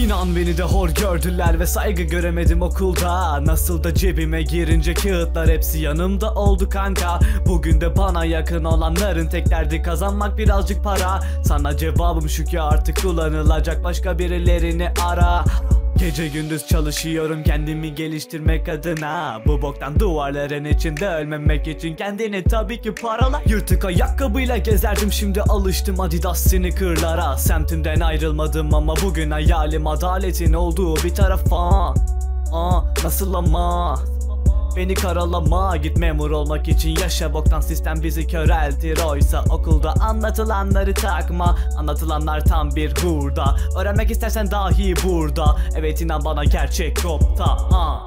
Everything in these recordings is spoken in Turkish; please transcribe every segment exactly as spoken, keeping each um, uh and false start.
İnan beni de hor gördüler ve saygı göremedim okulda. Nasıl da cebime girince kağıtlar hepsi yanımda oldu kanka. Bugün de bana yakın olanların tek derdi kazanmak birazcık para. Sana cevabım şu ki artık kullanılacak başka birilerini ara. Gece gündüz çalışıyorum kendimi geliştirmek adına. Bu boktan duvarların içinde ölmemek için kendini tabii ki parala. Yırtık ayakkabıyla gezerdim, şimdi alıştım Adidas sneakerlara. Semtimden ayrılmadım ama bugün hayalim adaletin olduğu bir tarafa. Aa, nasıl ama? Beni karalama, git memur olmak için yaşa, boktan sistem bizi köreltir. Oysa okulda anlatılanları takma, anlatılanlar tam bir hurda. Öğrenmek istersen dahi burada, evet inan bana gerçek nokta. ha.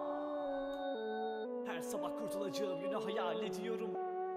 Her sabah kurtulacağım günü hayal ediyorum.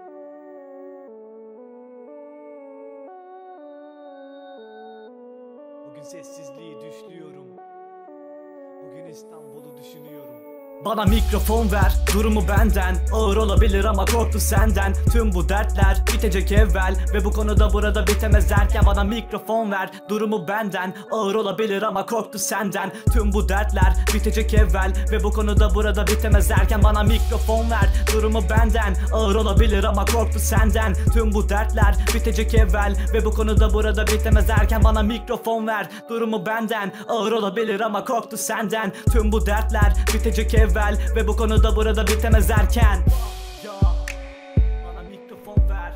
Bugün sessizliği düşlüyorum. Bugün İstanbul'u düşünüyorum. Bana mikrofon ver, durumu benden. Ağır olabilir ama korktu senden. Tüm bu dertler bitecek evvel ve bu konuda burada bitemez derken bana mikrofon ver, durumu benden. Ağır olabilir ama korktu senden. Tüm bu dertler bitecek evvel ve bu konuda burada bitemez derken bana mikrofon ver, durumu benden. Ağır olabilir ama korktu senden. Tüm bu dertler bitecek evvel ve bu konuda burada bitemez derken bana mikrofon ver, durumu benden. Ağır olabilir ama korktu senden. Tüm bu dertler bitecek evvel ve bu konuda burada bitemez erken. Ya, bana mikrofon ver.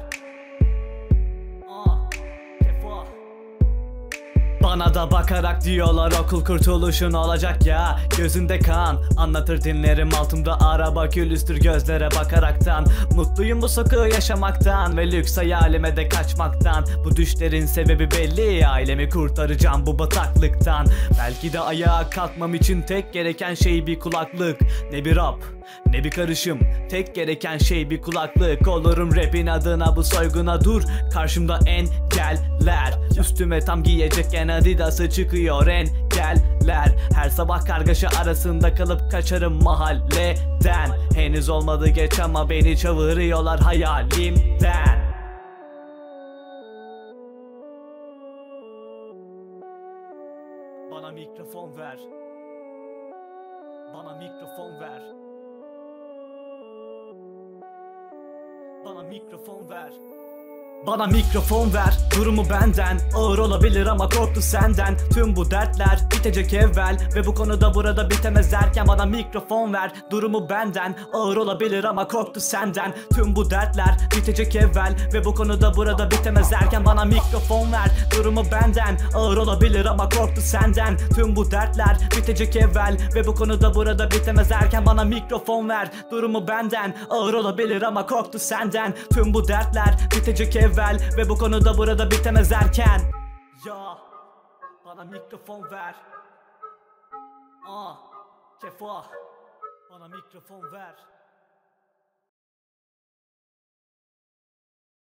Ah, kefa. Bana da bakarak diyorlar okul kurtuluşun olacak ya. Gözünde kan, anlatır dinlerim altımda araba. Külüstür gözlere bakaraktan. Mutluyum bu sokağı yaşamaktan ve lüks hayalime de kaçmaktan. Bu düşlerin sebebi belli, ailemi kurtaracağım bu bataklıktan. Belki de ayağa kalkmam için tek gereken şey bir kulaklık. Ne bir rap, ne bir karışım, tek gereken şey bir kulaklık. Olurum rapin adına bu soyguna dur. Karşımda engeller, üstüme tam giyecekken Adidas'ı çıkıyor engeller. Her sabah kargaşa arasında kalıp kaçarım mahalleden. Henüz olmadı geç ama beni çağırıyorlar hayalimden. Bana mikrofon ver. Bana mikrofon ver. Bana mikrofon ver. Bana mikrofon ver, durumu benden. Ağır olabilir ama korktu senden. Tüm bu dertler bitecek evvel ve bu konuda burada bitemez derken bana mikrofon ver, durumu benden. Ağır olabilir ama korktu senden. Tüm bu dertler bitecek evvel ve bu konuda burada bitemez derken bana mikrofon ver, durumu benden. Ağır olabilir ama korktu senden. Tüm bu dertler bitecek evvel ve bu konuda burada bitemez derken bana mikrofon ver, durumu benden. Ağır olabilir ama korktu senden. Tüm bu dertler bitecek evvel ve bu konuda burada bitemez erken. Ya, bana mikrofon ver. Ah, kefa. Bana mikrofon ver.